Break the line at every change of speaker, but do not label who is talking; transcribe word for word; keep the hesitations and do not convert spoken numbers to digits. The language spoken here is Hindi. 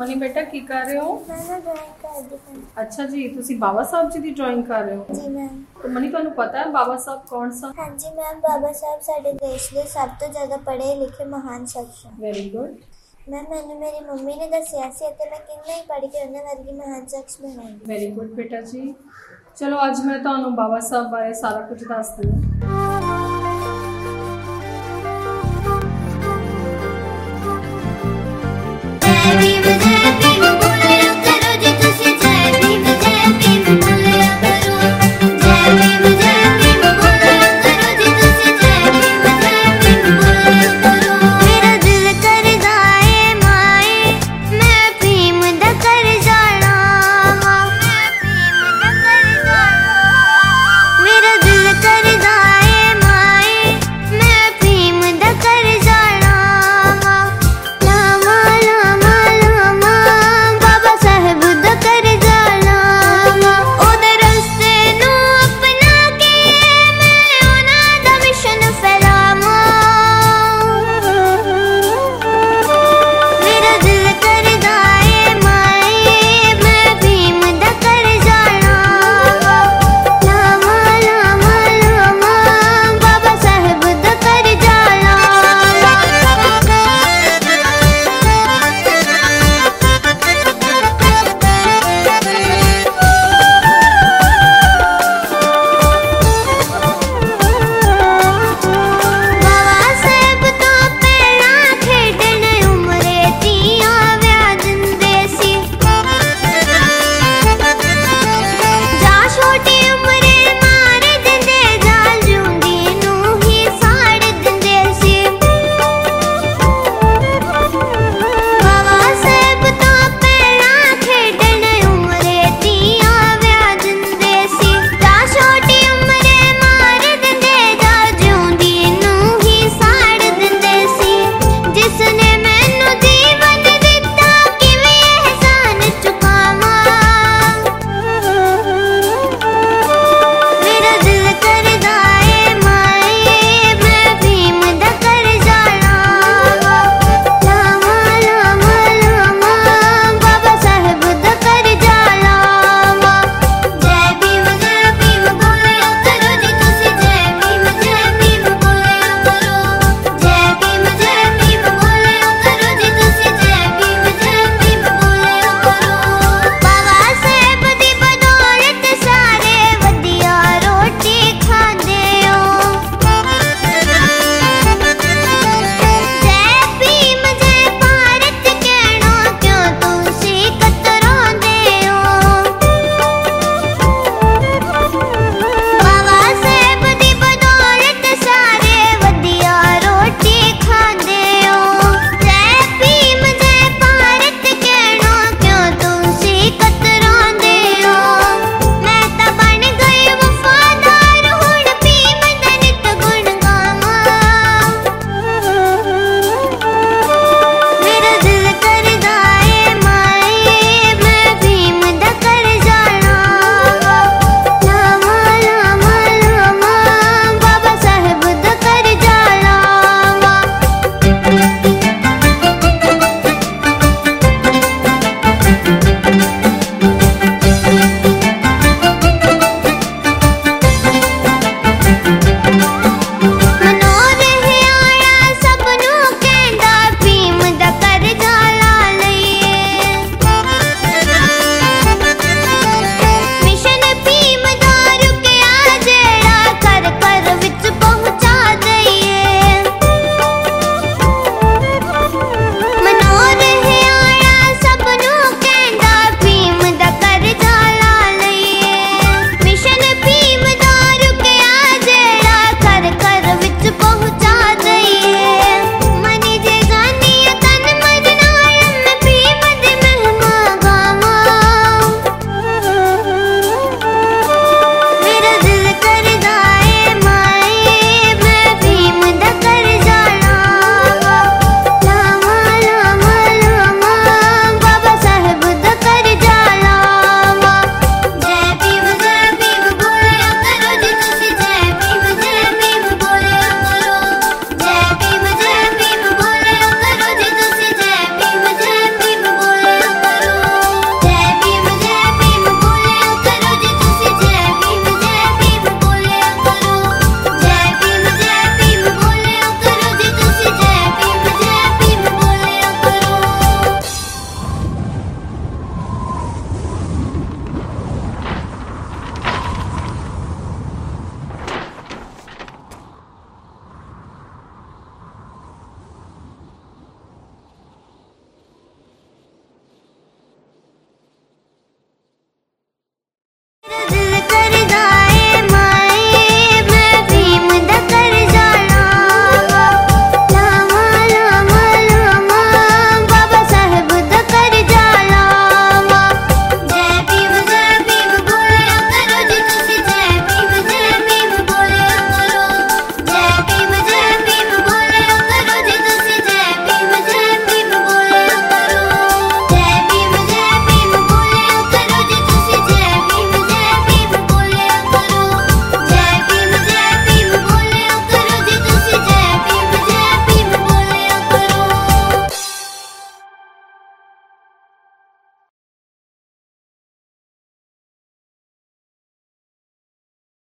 मनी बेटा की कर रहे हो?
मैं ना ड्राइंग कर दी हूं।
अच्छा जी, तुसी बाबा साहब जी की ड्राइंग कर रहे हो?
जी मैम।
तो मनी तुहानू पता है बाबा साहब कौन सा?
हाँ जी मैम, बाबा साहब साडे देश दे सब तो ज़्यादा पढ़े लिखे महान शख्स हैं।
वेरी गुड
मैम, मैंने मेरी मम्मी ने दसिया सी ते मैं किन्ना ही पढ़ के उन्हें वर्गी महान शख्स बनाऊंगी।
वेरी गुड बेटा जी। चलो अज मैं तुहानू बाबा साहब बारे सारा कुछ दस दूँ।